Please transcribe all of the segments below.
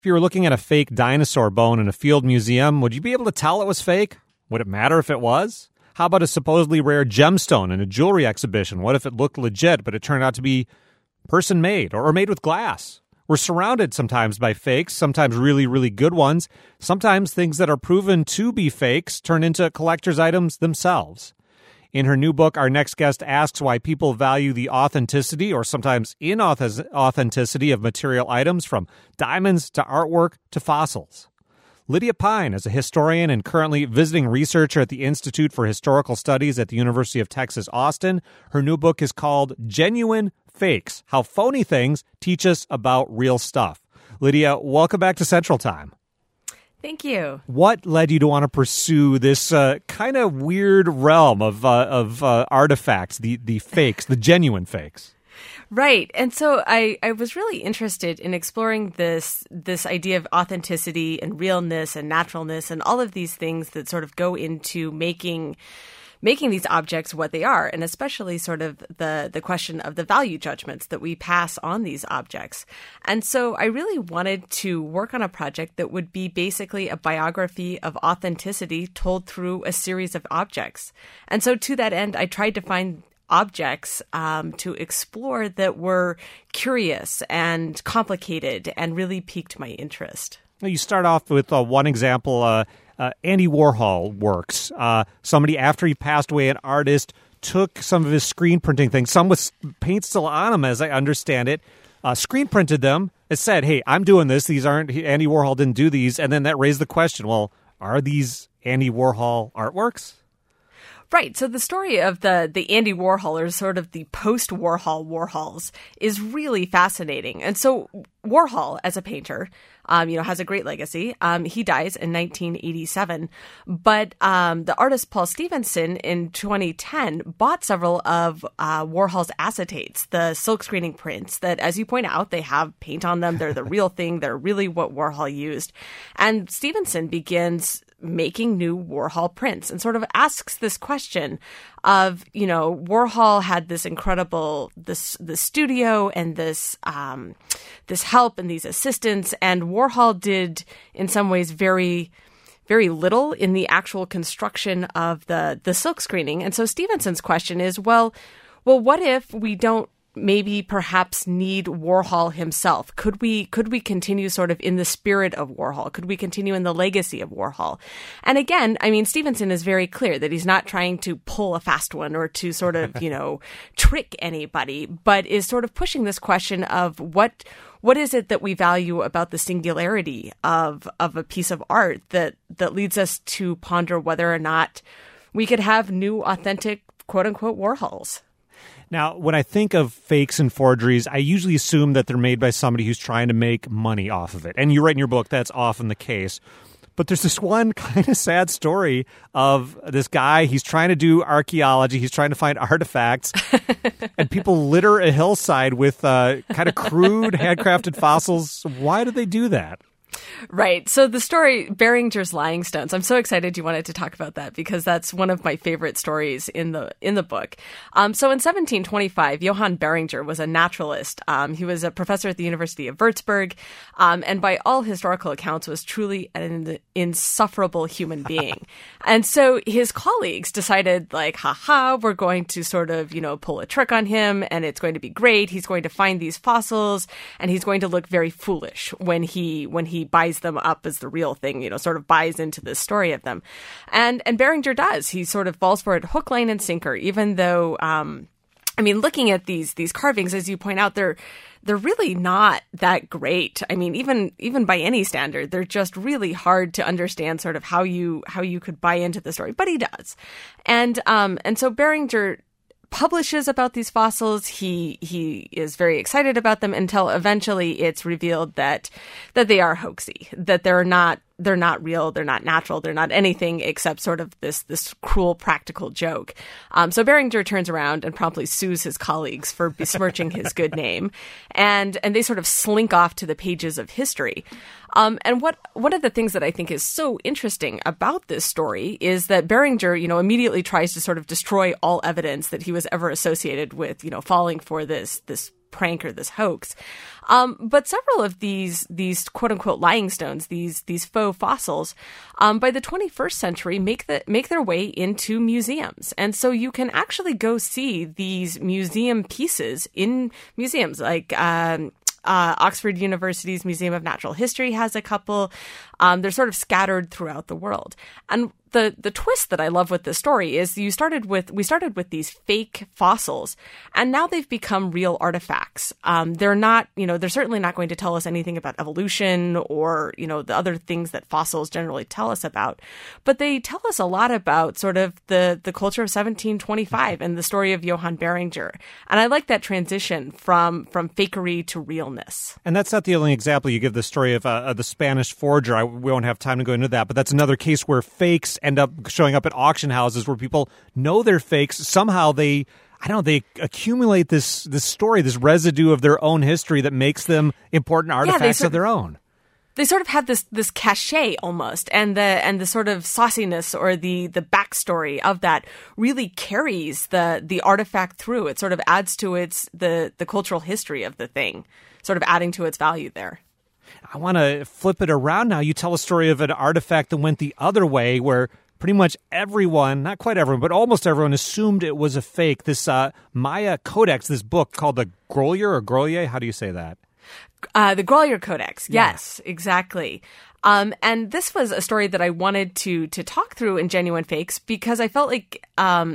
If you were looking at a fake dinosaur bone in a field museum, would you be able to tell it was fake? Would it matter if it was? How about a supposedly rare gemstone in a jewelry exhibition? What if it looked legit, but it turned out to be person-made or made with glass? We're surrounded sometimes by fakes, sometimes really, really good ones. Sometimes things that are proven to be fakes turn into collector's items themselves. In her new book, our next guest asks why people value the authenticity or sometimes inauthenticity of material items, from diamonds to artwork to fossils. Lydia Pine is a historian and currently visiting researcher at the Institute for Historical Studies at the University of Texas, Austin. Her new book is called Genuine Fakes: How Phony Things Teach Us About Real Stuff. Lydia, welcome back to Central Time. Thank you. What led you to want to pursue this kind of weird realm of artifacts, the fakes, the genuine fakes? Right. And so I was really interested in exploring this idea of authenticity and realness and naturalness and all of these things that sort of go into making these objects what they are, and especially sort of the question of the value judgments that we pass on these objects. And so I really wanted to work on a project that would be basically a biography of authenticity told through a series of objects. And so to that end, I tried to find objects to explore that were curious and complicated and really piqued my interest. You start off with one example, Andy Warhol works. Somebody, after he passed away, an artist, took some of his screen printing things, some with paint still on them, as I understand it, screen printed them. It said, hey, I'm doing this. These aren't, Andy Warhol didn't do these. And then that raised the question, well, are these Andy Warhol artworks? Right. So the story of the Andy Warhol, or sort of the post-Warhol Warhols, is really fascinating. And so Warhol, as a painter, has a great legacy. He dies in 1987, but the artist Paul Stevenson in 2010 bought several of Warhol's acetates, the silk screening prints that, as you point out, they have paint on them. They're the real thing. They're really what Warhol used. And Stevenson begins making new Warhol prints and sort of asks this question of, Warhol had this incredible, this studio and this help and these assistants, and Warhol did in some ways very, very little in the actual construction of the silk screening. And so Stevenson's question is, well, what if we don't maybe perhaps need Warhol himself? Could we continue sort of in the spirit of Warhol? Could we continue in the legacy of Warhol? And again, I mean, Stevenson is very clear that he's not trying to pull a fast one or to sort of, trick anybody, but is sort of pushing this question of what is it that we value about the singularity of a piece of art that leads us to ponder whether or not we could have new, authentic, quote unquote, Warhols. Now, when I think of fakes and forgeries, I usually assume that they're made by somebody who's trying to make money off of it. And you write in your book that's often the case. But there's this one kind of sad story of this guy. He's trying to do archaeology. He's trying to find artifacts. And people litter a hillside with kind of crude, handcrafted fossils. Why do they do that? Right. So the story, Beringer's Lying Stones, I'm so excited you wanted to talk about that because that's one of my favorite stories in the book. So in 1725, Johann Beringer was a naturalist. He was a professor at the University of Würzburg, and by all historical accounts was truly an insufferable human being. And so his colleagues decided, like, we're going to sort of, pull a trick on him, and it's going to be great. He's going to find these fossils, and he's going to look very foolish when he buys them up as the real thing, sort of buys into this story of them. And Beringer does. He sort of falls for it hook, line, and sinker, even though, looking at these carvings, as you point out, they're really not that great. I mean, even by any standard, they're just really hard to understand sort of how you could buy into the story, but he does. And so Beringer publishes about these fossils. He is very excited about them until eventually it's revealed that they are hoaxy, that they're not real, they're not natural, they're not anything except sort of this cruel practical joke. So Beringer turns around and promptly sues his colleagues for besmirching his good name, and they sort of slink off to the pages of history. And one of the things that I think is so interesting about this story is that Beringer, immediately tries to sort of destroy all evidence that he was ever associated with, falling for this prank or this hoax. But several of these quote unquote lying stones, these faux fossils, by the 21st century make their way into museums. And so you can actually go see these museum pieces in museums like, Oxford University's Museum of Natural History has a couple. They're sort of scattered throughout the world. And the twist that I love with this story is we started with these fake fossils, and now they've become real artifacts. They're not, they're certainly not going to tell us anything about evolution or, the other things that fossils generally tell us about, but they tell us a lot about sort of the culture of 1725 and the story of Johann Beringer. And I like that transition from fakery to realness. And that's not the only example you give the story of the Spanish forger. We won't have time to go into that, but that's another case where fakes end up showing up at auction houses where people know they're fakes. Somehow they accumulate this story, this residue of their own history that makes them important artifacts of their own. They sort of have this cachet almost, and the sort of sauciness or the backstory of that really carries the artifact through. It sort of adds to the cultural history of the thing, sort of adding to its value there. I want to flip it around now. You tell a story of an artifact that went the other way, where pretty much everyone, not quite everyone, but almost everyone assumed it was a fake. This Maya Codex, this book called the Grolier, how do you say that? The Grolier Codex. Yes, exactly. And this was a story that I wanted to talk through in Genuine Fakes because I felt like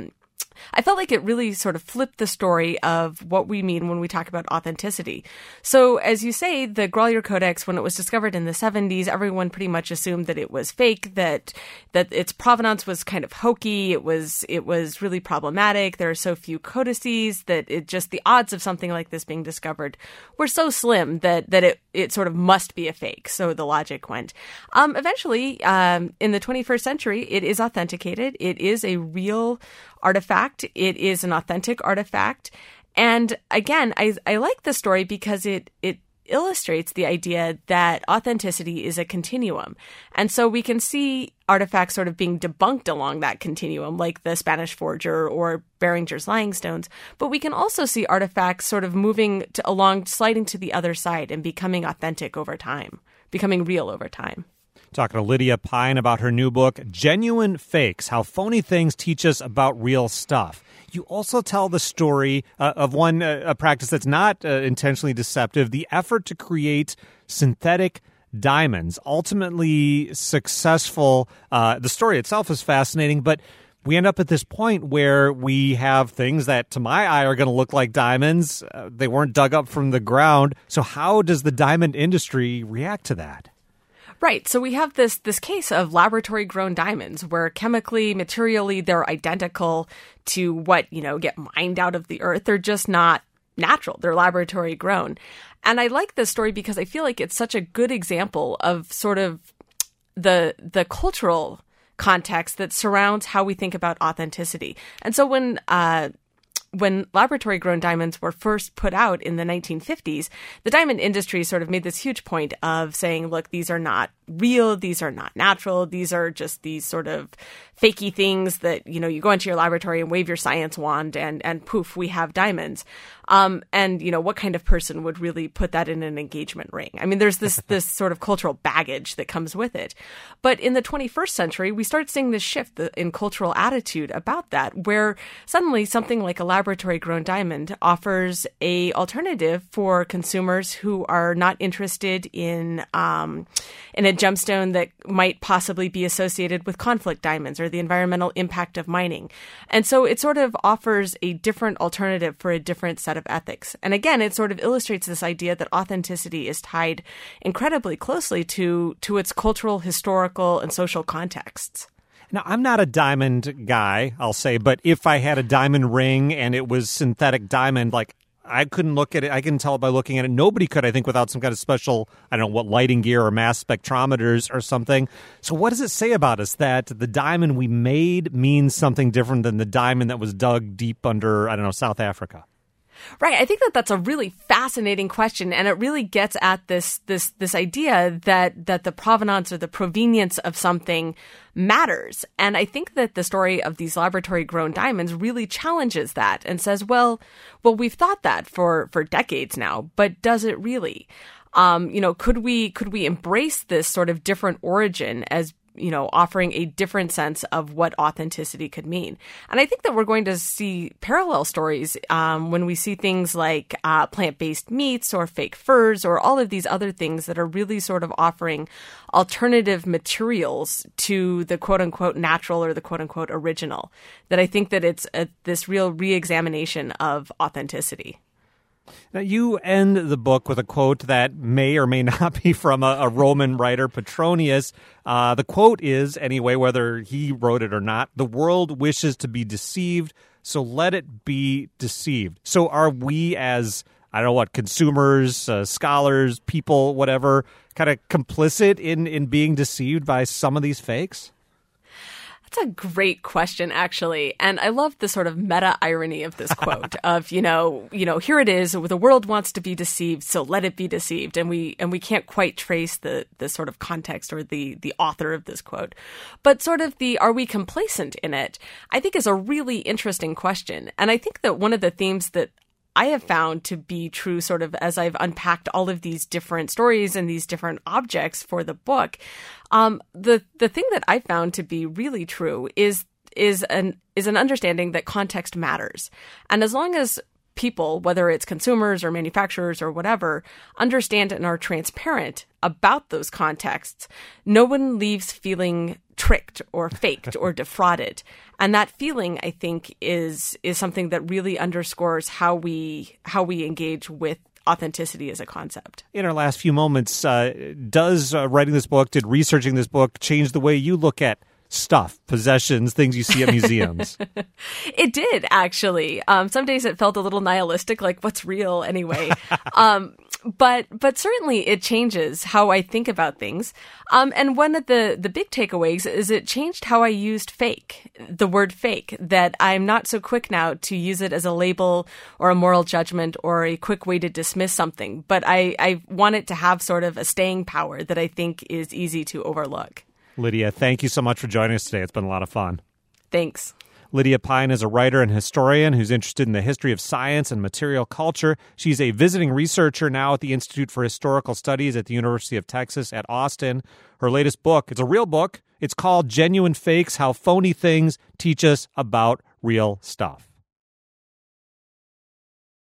it really sort of flipped the story of what we mean when we talk about authenticity. So, as you say, the Grolier Codex, when it was discovered in the 70s, everyone pretty much assumed that it was fake, that its provenance was kind of hokey, it was really problematic. There are so few codices that the odds of something like this being discovered were so slim that it sort of must be a fake. So the logic went. Eventually, in the 21st century, it is authenticated. It is a real artifact. It is an authentic artifact. And again, I like the story because it illustrates the idea that authenticity is a continuum. And so we can see artifacts sort of being debunked along that continuum, like the Spanish forger or Beringer's lying stones. But we can also see artifacts sort of moving along, sliding to the other side and becoming authentic over time, becoming real over time. Talking to Lydia Pine about her new book, Genuine Fakes, How Phony Things Teach Us About Real Stuff. You also tell the story of a practice that's not intentionally deceptive, the effort to create synthetic diamonds, ultimately successful. The story itself is fascinating, but we end up at this point where we have things that, to my eye, are going to look like diamonds. They weren't dug up from the ground. So how does the diamond industry react to that? Right. So we have this case of laboratory-grown diamonds where chemically, materially, they're identical to what, get mined out of the earth. They're just not natural. They're laboratory-grown. And I like this story because I feel like it's such a good example of sort of the cultural context that surrounds how we think about authenticity. And so when laboratory-grown diamonds were first put out in the 1950s, the diamond industry sort of made this huge point of saying, look, these are not real, these are not natural, these are just these sort of fakey things that, you go into your laboratory and wave your science wand and poof, we have diamonds. And, what kind of person would really put that in an engagement ring? I mean, there's this sort of cultural baggage that comes with it. But in the 21st century, we start seeing this shift in cultural attitude about that, where suddenly something like a laboratory-grown diamond offers a alternative for consumers who are not interested in a gemstone that might possibly be associated with conflict diamonds or the environmental impact of mining. And so it sort of offers a different alternative for a different set of ethics. And again, it sort of illustrates this idea that authenticity is tied incredibly closely to its cultural, historical, and social contexts. Now, I'm not a diamond guy, I'll say, but if I had a diamond ring and it was synthetic diamond, I couldn't look at it. I can tell by looking at it. Nobody could, I think, without some kind of special, I don't know, what, lighting gear or mass spectrometers or something. So what does it say about us that the diamond we made means something different than the diamond that was dug deep under, I don't know, South Africa? Right. I think that that's a really fascinating question, and it really gets at this idea that the provenance or the provenience of something matters. And I think that the story of these laboratory-grown diamonds really challenges that and says, well, we've thought that for decades now, but does it really? Could we embrace this sort of different origin as offering a different sense of what authenticity could mean? And I think that we're going to see parallel stories when we see things like plant-based meats or fake furs or all of these other things that are really sort of offering alternative materials to the quote-unquote natural or the quote-unquote original. That I think that it's this real re-examination of authenticity. Now, you end the book with a quote that may or may not be from a Roman writer, Petronius. The quote is, anyway, whether he wrote it or not, "The world wishes to be deceived, so let it be deceived." So are we as, consumers, scholars, people, whatever, kind of complicit in being deceived by some of these fakes? That's a great question, actually. And I love the sort of meta irony of this quote of, here it is, the world wants to be deceived, so let it be deceived. And we can't quite trace the sort of context or the author of this quote. But sort of are we complacent in it, I think is a really interesting question. And I think that one of the themes that I have found to be true sort of as I've unpacked all of these different stories and these different objects for the book, the thing that I found to be really true is an understanding that context matters. And as long as people, whether it's consumers or manufacturers or whatever, understand and are transparent about those contexts, no one leaves feeling tricked or faked or defrauded. And that feeling, I think, is something that really underscores how we engage with authenticity as a concept. In our last few moments, does writing this book, did researching this book change the way you look at stuff, possessions, things you see at museums? It did, actually. Some days it felt a little nihilistic, like what's real anyway. But certainly it changes how I think about things. And one of the big takeaways is it changed how I used fake, the word fake, that I'm not so quick now to use it as a label or a moral judgment or a quick way to dismiss something. But I want it to have sort of a staying power that I think is easy to overlook. Lydia, thank you so much for joining us today. It's been a lot of fun. Thanks. Lydia Pyne is a writer and historian who's interested in the history of science and material culture. She's a visiting researcher now at the Institute for Historical Studies at the University of Texas at Austin. Her latest book, it's a real book. It's called Genuine Fakes: How Phony Things Teach Us About Real Stuff.